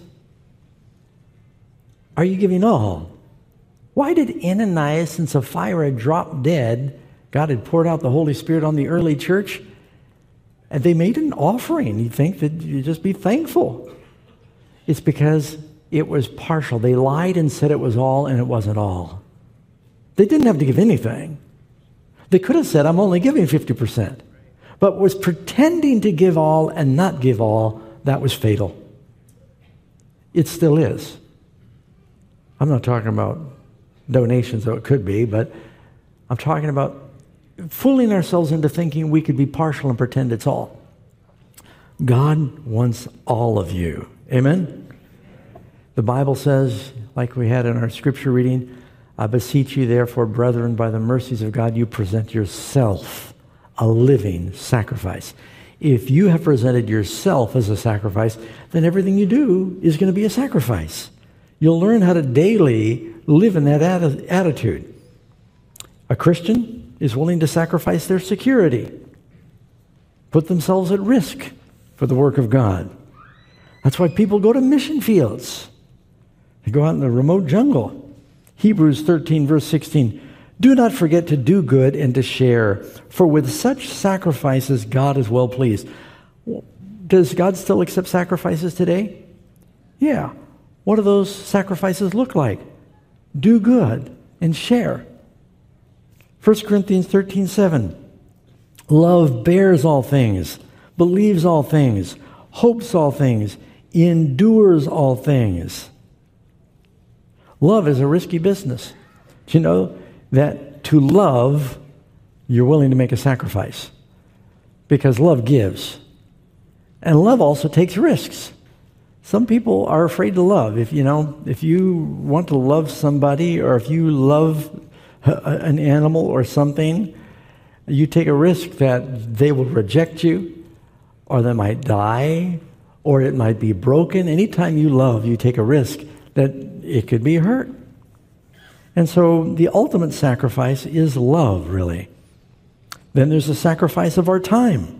are you giving all? Why did Ananias and Sapphira drop dead? God had poured out the Holy Spirit on the early church, and they made an offering. You'd think that you'd just be thankful. It's because it was partial. They lied and said it was all, and it wasn't all. They didn't have to give anything. They could have said, I'm only giving fifty percent. But was pretending to give all and not give all, that was fatal. It still is. I'm not talking about donations, though it could be, but I'm talking about fooling ourselves into thinking we could be partial and pretend it's all. God wants all of you. Amen? The Bible says, like we had in our scripture reading, I beseech you therefore, brethren, by the mercies of God, you present yourself a living sacrifice. If you have presented yourself as a sacrifice, then everything you do is going to be a sacrifice. You'll learn how to daily live in that atti- attitude. A Christian is willing to sacrifice their security, put themselves at risk for the work of God. That's why people go to mission fields. They go out in the remote jungle. Hebrews thirteen, verse sixteen. Do not forget to do good and to share, for with such sacrifices God is well pleased. Does God still accept sacrifices today? Yeah. What do those sacrifices look like? Do good and share. First Corinthians thirteen seven. Love bears all things, believes all things, hopes all things, endures all things. Love is a risky business. Do you know that to love, you're willing to make a sacrifice? Because love gives. And love also takes risks. Some people are afraid to love. If you know, if you want to love somebody, or if you love an animal or something, you take a risk that they will reject you, or they might die, or it might be broken. Anytime you love, you take a risk that it could be hurt. And so the ultimate sacrifice is love, really. Then there's the sacrifice of our time.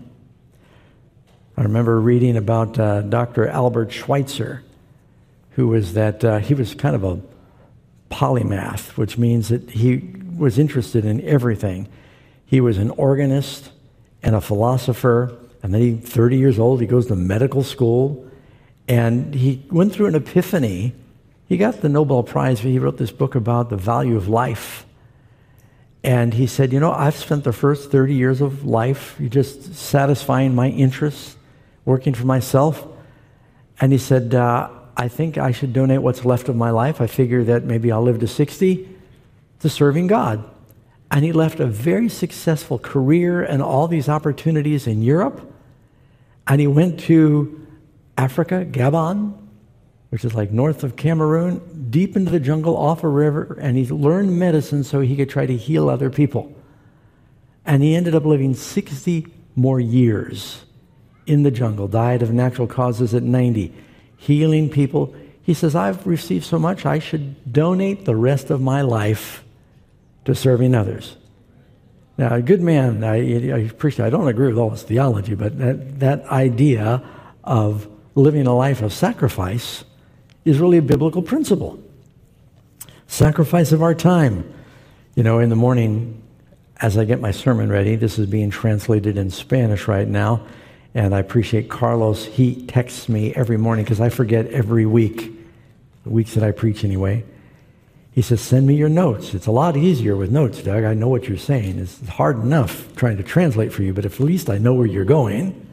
I remember reading about uh, Doctor Albert Schweitzer, who was that, uh, he was kind of a polymath, which means that he was interested in everything. He was an organist and a philosopher, and then he, thirty years old, he goes to medical school, and he went through an epiphany. He got the Nobel Prize. He wrote this book about the value of life. And he said, you know, I've spent the first thirty years of life just satisfying my interests, working for myself. And he said, uh, I think I should donate what's left of my life. I figure that maybe I'll live to sixty to serving God. And he left a very successful career and all these opportunities in Europe. And he went to Africa, Gabon, which is like north of Cameroon, deep into the jungle off a river, and he learned medicine so he could try to heal other people. And he ended up living sixty more years in the jungle, died of natural causes at ninety, healing people. He says, I've received so much, I should donate the rest of my life to serving others. Now, a good man, I, I appreciate, I don't agree with all his theology, but that, that idea of living a life of sacrifice is really a biblical principle. Sacrifice of our time. You know, in the morning, as I get my sermon ready, this is being translated in Spanish right now, and I appreciate Carlos. He texts me every morning because I forget every week, the weeks that I preach anyway. He says, send me your notes. It's a lot easier with notes, Doug. I know what you're saying. It's hard enough trying to translate for you, but at least I know where you're going.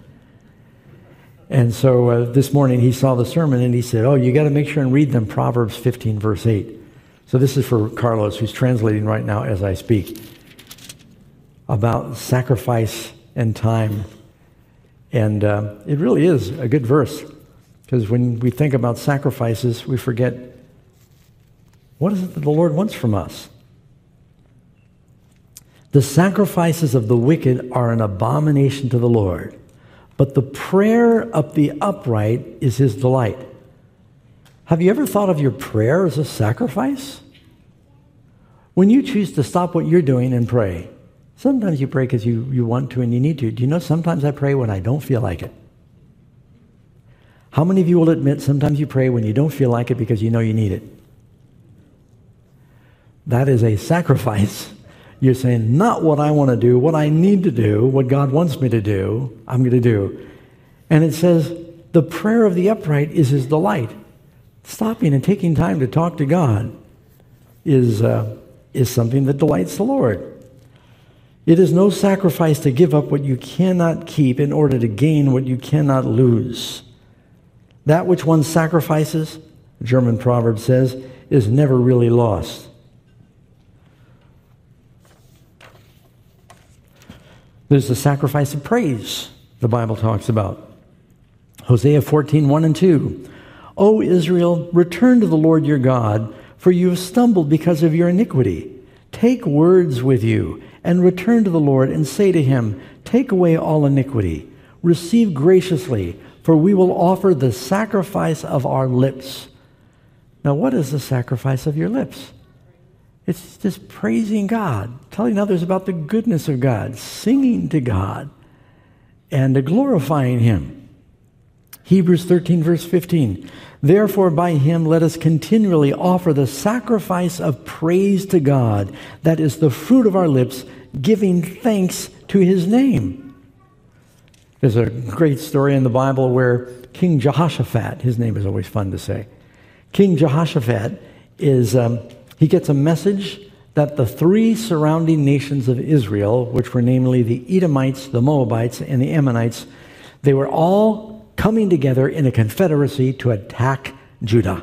And so uh, this morning he saw the sermon and he said, oh, you got to make sure and read them Proverbs fifteen, verse eight. So this is for Carlos, who's translating right now as I speak, about sacrifice and time. And uh, it really is a good verse, because when we think about sacrifices, we forget, what is it that the Lord wants from us? The sacrifices of the wicked are an abomination to the Lord, but the prayer of the upright is his delight. Have you ever thought of your prayer as a sacrifice? When you choose to stop what you're doing and pray, sometimes you pray because you, you want to and you need to. Do you know sometimes I pray when I don't feel like it? How many of you will admit sometimes you pray when you don't feel like it because you know you need it? That is a sacrifice. You're saying, not what I want to do, what I need to do, what God wants me to do, I'm going to do. And it says, the prayer of the upright is his delight. Stopping and taking time to talk to God is, uh, is something that delights the Lord. It is no sacrifice to give up what you cannot keep in order to gain what you cannot lose. That which one sacrifices, the German proverb says, is never really lost. There's the sacrifice of praise the Bible talks about. Hosea fourteen, one and two. O Israel, return to the Lord your God, for you have stumbled because of your iniquity. Take words with you, and return to the Lord, and say to him, take away all iniquity. Receive graciously, for we will offer the sacrifice of our lips. Now, what is the sacrifice of your lips? It's just praising God, telling others about the goodness of God, singing to God, and glorifying him. Hebrews thirteen, verse fifteen. Therefore, by him let us continually offer the sacrifice of praise to God, that is the fruit of our lips, giving thanks to his name. There's a great story in the Bible where King Jehoshaphat, his name is always fun to say, King Jehoshaphat is, um, he gets a message that the three surrounding nations of Israel, which were namely the Edomites, the Moabites, and the Ammonites, they were all coming together in a confederacy to attack Judah.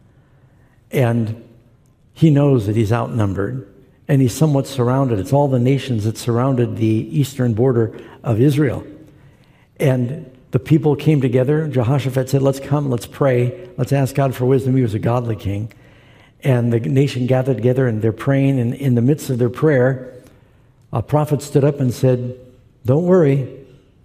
And he knows that he's outnumbered, and he's somewhat surrounded. It's all the nations that surrounded the eastern border of Israel. And the people came together. Jehoshaphat said, let's come, let's pray, let's ask God for wisdom. He was a godly king. And the nation gathered together, and they're praying, and in the midst of their prayer, a prophet stood up and said, don't worry,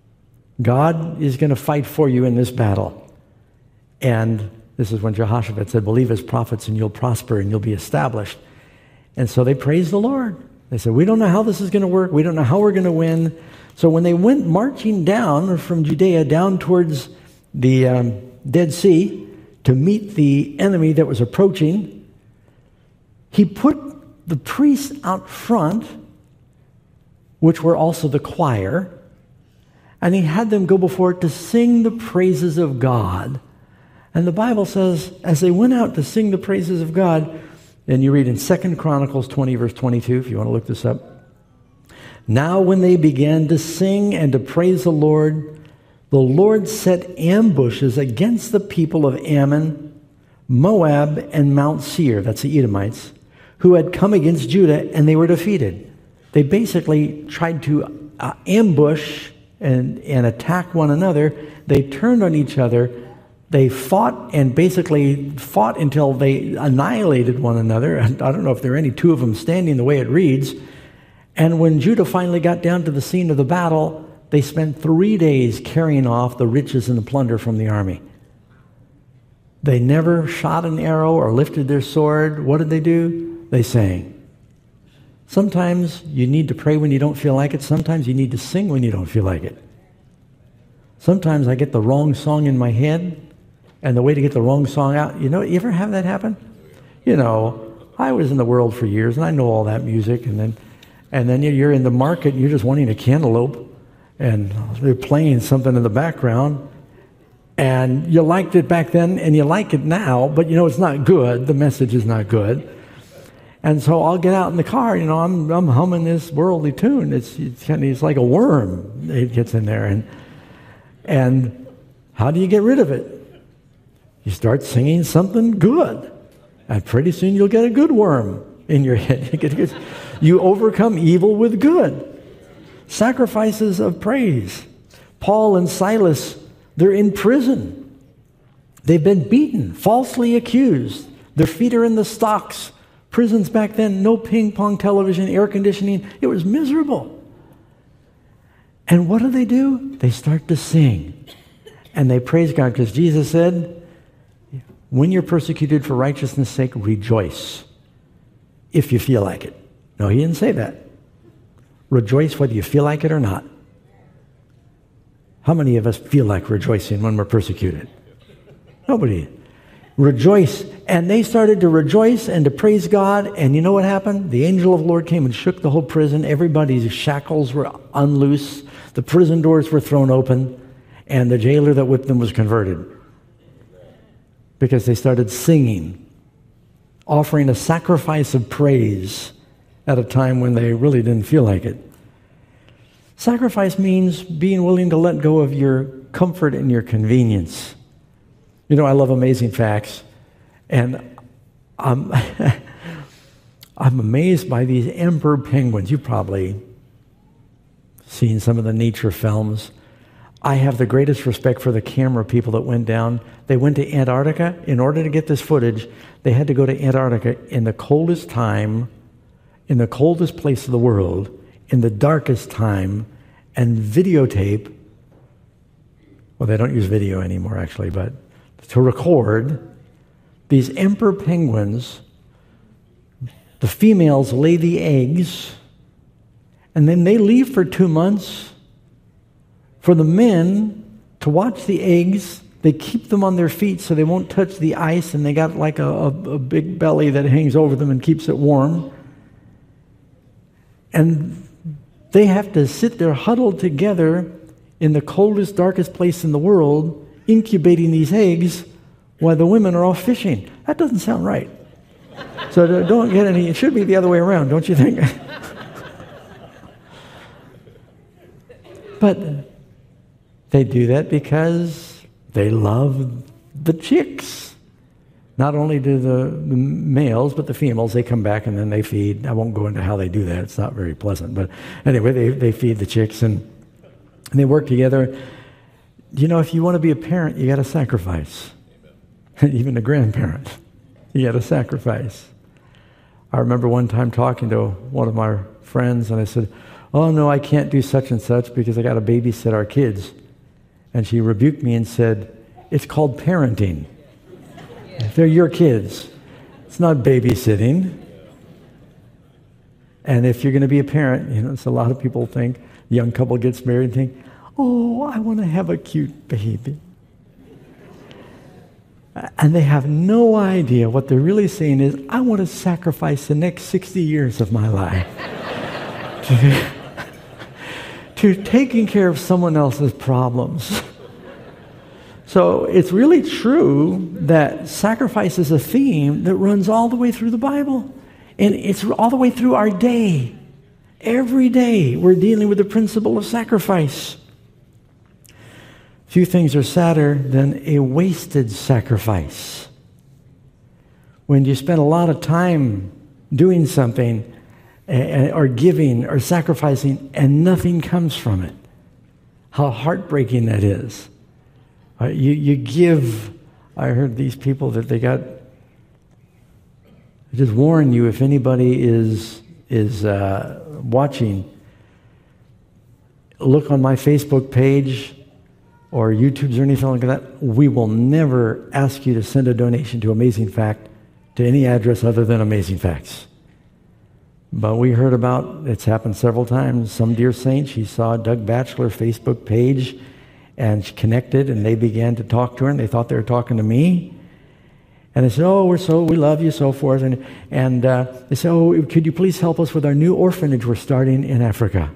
God is going to fight for you in this battle. And this is when Jehoshaphat said, believe his prophets and you'll prosper and you'll be established. And so they praised the Lord. They said, we don't know how this is going to work. We don't know how we're going to win. So when they went marching down from Judea down towards the um, Dead Sea to meet the enemy that was approaching, he put the priests out front, which were also the choir, and he had them go before it to sing the praises of God. And the Bible says, as they went out to sing the praises of God, and you read in Second Chronicles twenty, verse twenty-two, if you want to look this up. Now when they began to sing and to praise the Lord, the Lord set ambushes against the people of Ammon, Moab, and Mount Seir, that's the Edomites, who had come against Judah, and they were defeated. They basically tried to uh, ambush and, and attack one another. They turned on each other. They fought and basically fought until they annihilated one another. I don't know if there are any two of them standing the way it reads. And when Judah finally got down to the scene of the battle, they spent three days carrying off the riches and the plunder from the army. They never shot an arrow or lifted their sword. What did they do? They sang. Sometimes you need to pray when you don't feel like it. Sometimes you need to sing when you don't feel like it. Sometimes I get the wrong song in my head, and the way to get the wrong song out, you know, you ever have that happen? You know, I was in the world for years, and I know all that music, and then and then you're in the market, and you're just wanting a cantaloupe, and they're playing something in the background, and you liked it back then, and you like it now, but you know it's not good. The message is not good. And so I'll get out in the car, you know, I'm I'm humming this worldly tune. It's it's, kind of, it's like a worm. It gets in there, and and how do you get rid of it? You start singing something good, and pretty soon you'll get a good worm in your head. You overcome evil with good. Sacrifices of praise. Paul and Silas, they're in prison. They've been beaten, falsely accused. Their feet are in the stocks. Prisons back then, no ping pong television, air conditioning. It was miserable. And what do they do? They start to sing. And they praise God because Jesus said, when you're persecuted for righteousness' sake, rejoice if you feel like it. No, he didn't say that. Rejoice whether you feel like it or not. How many of us feel like rejoicing when we're persecuted? Nobody. Rejoice. And they started to rejoice and to praise God. And you know what happened? The angel of the Lord came and shook the whole prison. Everybody's shackles were unloosed. The prison doors were thrown open. And the jailer that whipped them was converted. Because they started singing, offering a sacrifice of praise at a time when they really didn't feel like it. Sacrifice means being willing to let go of your comfort and your convenience. You know, I love amazing facts, and I'm, I'm amazed by these emperor penguins. You've probably seen some of the nature films. I have the greatest respect for the camera people that went down. They went to Antarctica. In order to get this footage, they had to go to Antarctica in the coldest time, in the coldest place of the world, in the darkest time, and videotape. Well, they don't use video anymore, actually, but to record these emperor penguins. The females lay the eggs, and then they leave for two months. For the men to watch the eggs, they keep them on their feet so they won't touch the ice, and they got like a, a, a big belly that hangs over them and keeps it warm. And they have to sit there huddled together in the coldest, darkest place in the world, incubating these eggs while the women are off fishing. That doesn't sound right. So don't get any, it should be the other way around, don't you think? But they do that because they love the chicks. Not only do the, the males, but the females, they come back and then they feed. I won't go into how they do that. It's not very pleasant. But anyway, they, they feed the chicks and, and they work together. You know, if you want to be a parent, you got to sacrifice. Even a grandparent, you got to sacrifice. I remember one time talking to one of my friends, and I said, oh, no, I can't do such and such because I got to babysit our kids. And she rebuked me and said, it's called parenting. They're your kids. It's not babysitting. And if you're going to be a parent, you know, it's a lot of people think, a young couple gets married and think, oh, I want to have a cute baby. And they have no idea what they're really saying is, I want to sacrifice the next sixty years of my life to, to taking care of someone else's problems. So it's really true that sacrifice is a theme that runs all the way through the Bible. And it's all the way through our day. Every day we're dealing with the principle of sacrifice. Few things are sadder than a wasted sacrifice. When you spend a lot of time doing something or giving or sacrificing and nothing comes from it. How heartbreaking that is. Uh, you, you give, I heard these people that they got, just warn you if anybody is, is uh, watching, look on my Facebook page or YouTube's or anything like that. We will never ask you to send a donation to Amazing Fact to any address other than Amazing Facts. But we heard about, it's happened several times, some dear saint, she saw Doug Batchelor Facebook page and she connected and they began to talk to her and they thought they were talking to me. And they said, oh, we're so, we love you, so forth. And, and uh, they said, oh, could you please help us with our new orphanage we're starting in Africa?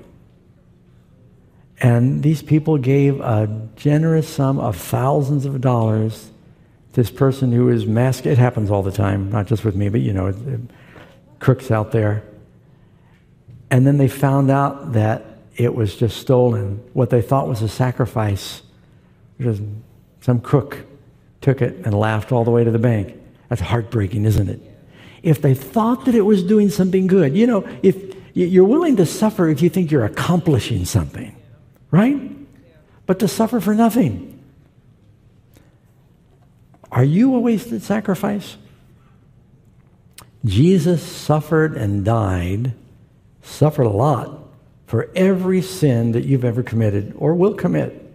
And these people gave a generous sum of thousands of dollars. This person who is masked, it happens all the time, not just with me, but you know, it, it, crooks out there. And then they found out that it was just stolen. What they thought was a sacrifice, because some crook took it and laughed all the way to the bank. That's heartbreaking, isn't it? If they thought that it was doing something good, you know, if you're willing to suffer if you think you're accomplishing something, right? But to suffer for nothing. Are you a wasted sacrifice? Jesus suffered and died, suffered a lot, for every sin that you've ever committed or will commit.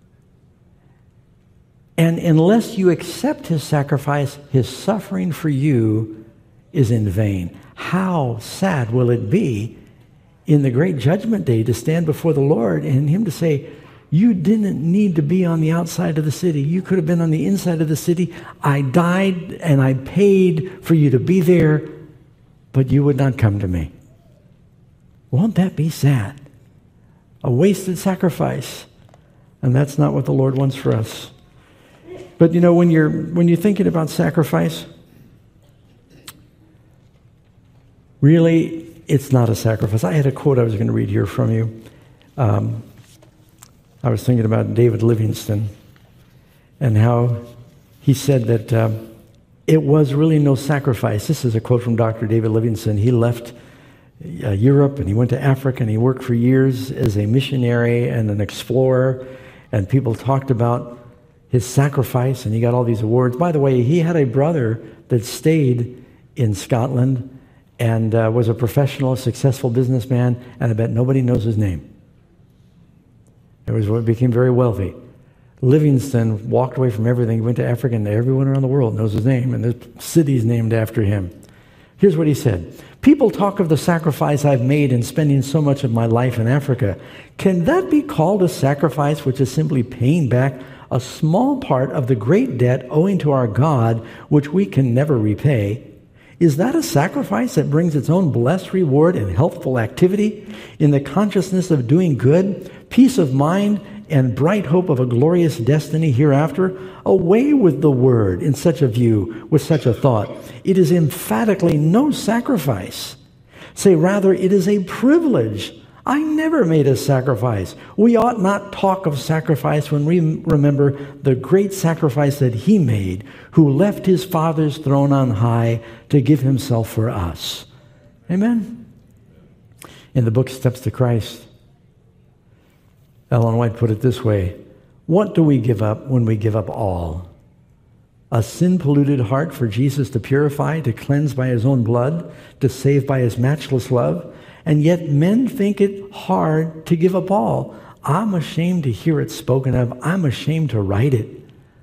And unless you accept his sacrifice, his suffering for you is in vain. How sad will it be in the great judgment day to stand before the Lord and him to say, you didn't need to be on the outside of the city. You could have been on the inside of the city. I died and I paid for you to be there, but you would not come to me. Won't that be sad? A wasted sacrifice. And that's not what the Lord wants for us. But you know, when you're when you're thinking about sacrifice, really, it's not a sacrifice. I had a quote I was going to read here from you. Um, I was thinking about David Livingstone and how he said that uh, it was really no sacrifice. This is a quote from Doctor David Livingstone. He left uh, Europe and he went to Africa and he worked for years as a missionary and an explorer, and people talked about his sacrifice and he got all these awards. By the way, he had a brother that stayed in Scotland and uh, was a professional, successful businessman, and I bet nobody knows his name. It was what became very wealthy. Livingstone walked away from everything. He went to Africa, and everyone around the world knows his name, and the city's named after him. Here's what he said. People talk of the sacrifice I've made in spending so much of my life in Africa. Can that be called a sacrifice which is simply paying back a small part of the great debt owing to our God, which we can never repay? Is that a sacrifice that brings its own blessed reward in healthful activity, in the consciousness of doing good, peace of mind, and bright hope of a glorious destiny hereafter? Away with the word in such a view, with such a thought. It is emphatically no sacrifice. Say rather, it is a privilege. I never made a sacrifice. We ought not talk of sacrifice when we remember the great sacrifice that he made, who left his Father's throne on high to give himself for us. Amen? In the book Steps to Christ, Ellen White put it this way: what do we give up when we give up all? A sin-polluted heart for Jesus to purify, to cleanse by his own blood, to save by his matchless love. And yet men think it hard to give up all. I'm ashamed to hear it spoken of. I'm ashamed to write it.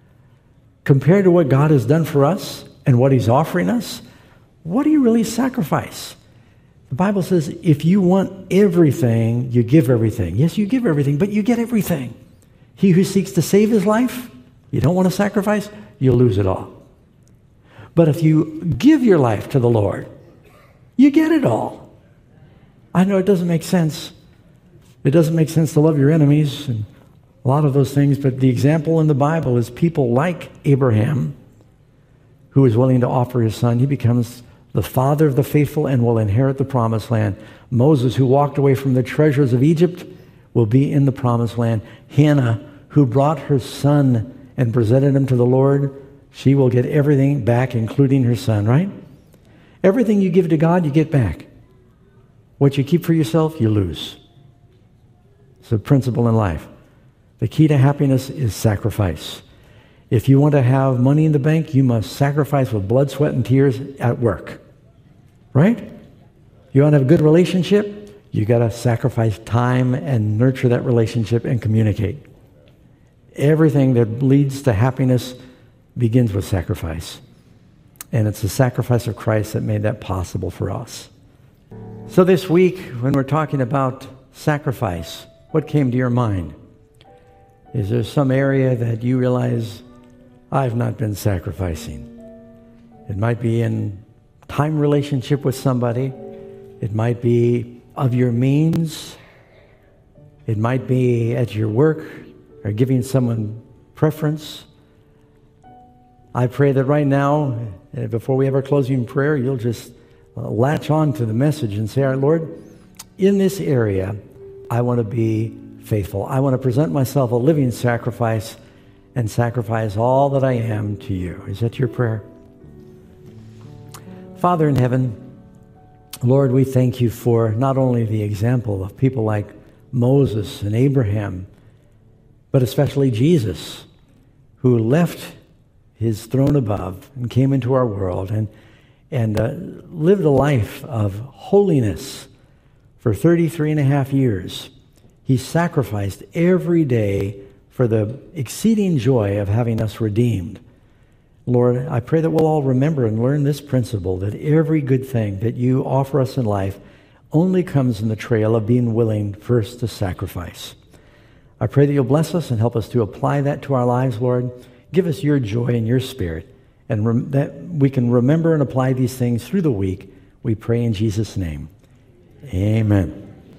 Compared to what God has done for us and what he's offering us, what do you really sacrifice? The Bible says if you want everything, you give everything. Yes, you give everything, but you get everything. He who seeks to save his life, you don't want to sacrifice, you'll lose it all. But if you give your life to the Lord, you get it all. I know it doesn't make sense. It doesn't make sense to love your enemies and a lot of those things, but the example in the Bible is people like Abraham, who is willing to offer his son. He becomes the father of the faithful and will inherit the promised land. Moses, who walked away from the treasures of Egypt, will be in the promised land. Hannah, who brought her son and presented him to the Lord, she will get everything back, including her son, right? Everything you give to God, you get back. What you keep for yourself, you lose. It's a principle in life. The key to happiness is sacrifice. If you want to have money in the bank, you must sacrifice with blood, sweat, and tears at work. Right? You want to have a good relationship? You got to sacrifice time and nurture that relationship and communicate. Everything that leads to happiness begins with sacrifice. And it's the sacrifice of Christ that made that possible for us. So this week, when we're talking about sacrifice, what came to your mind? Is there some area that you realize, I've not been sacrificing? It might be in time relationship with somebody. It might be of your means. It might be at your work or giving someone preference. I pray that right now, before we have our closing prayer, you'll just latch on to the message and say, all right, Lord, in this area, I want to be faithful. I want to present myself a living sacrifice and sacrifice all that I am to you. Is that your prayer? Father in heaven, Lord, we thank you for not only the example of people like Moses and Abraham, but especially Jesus, who left his throne above and came into our world and, and uh, lived a life of holiness for thirty-three and a half years. He sacrificed every day for the exceeding joy of having us redeemed. Lord, I pray that we'll all remember and learn this principle, that every good thing that you offer us in life only comes in the trail of being willing first to sacrifice. I pray that you'll bless us and help us to apply that to our lives, Lord. Give us your joy and your spirit, and rem- that we can remember and apply these things through the week. We pray in Jesus' name. Amen.